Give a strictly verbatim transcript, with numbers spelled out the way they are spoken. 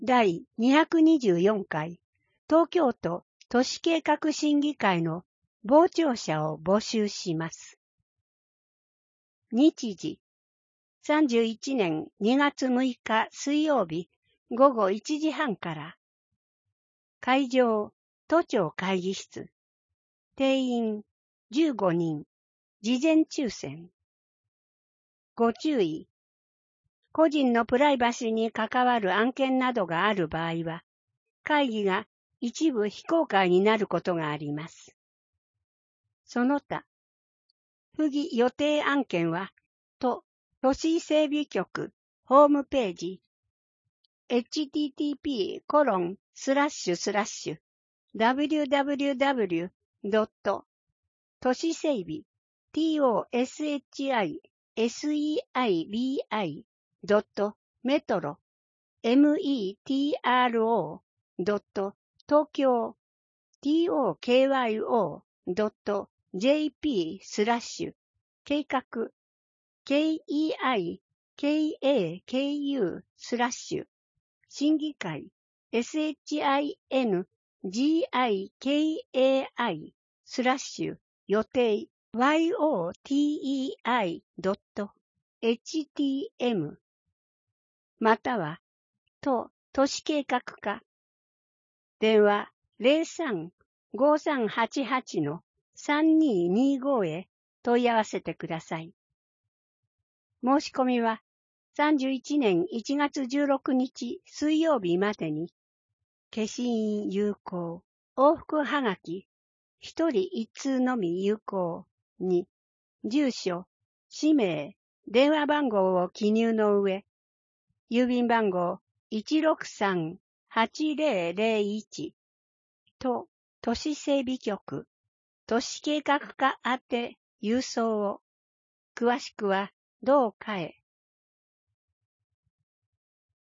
だいにひゃくにじゅうよんかい東京都都市計画審議会の傍聴者を募集します。日時さんじゅういちねんにがつむいか水曜日ごごいちじはんから。会場都庁会議室。定員じゅうごにん。事前抽選。ご注意。個人のプライバシーに関わる案件などがある場合は、会議が一部非公開になることがあります。その他、不義予定案件は、都都市整備局ホームページ エイチティーティーピーコロンスラッシュスラッシュダブリューダブリューダブリュードット都市整備 トシメトロ メトロ ドット東京 トク ドット ジェーピー スラッシュ計画 ケーイーアイケーエーケーユー スラッシュ審議会 シンギカイ スラッシュ予定 ヨテイ または都都市計画課電話 ゼロさん ごさんはちはち さんにーにーご へ問い合わせてください。申し込みはさんじゅういちねんいちがつじゅうろくにち水曜日までに、消印有効、往復はがき、一人一通のみ有効に、住所、氏名、電話番号を記入の上、郵便番号 いちろくさんはちゼロゼロいち と都市整備局、都市計画課宛て郵送を、詳しくは同課へ。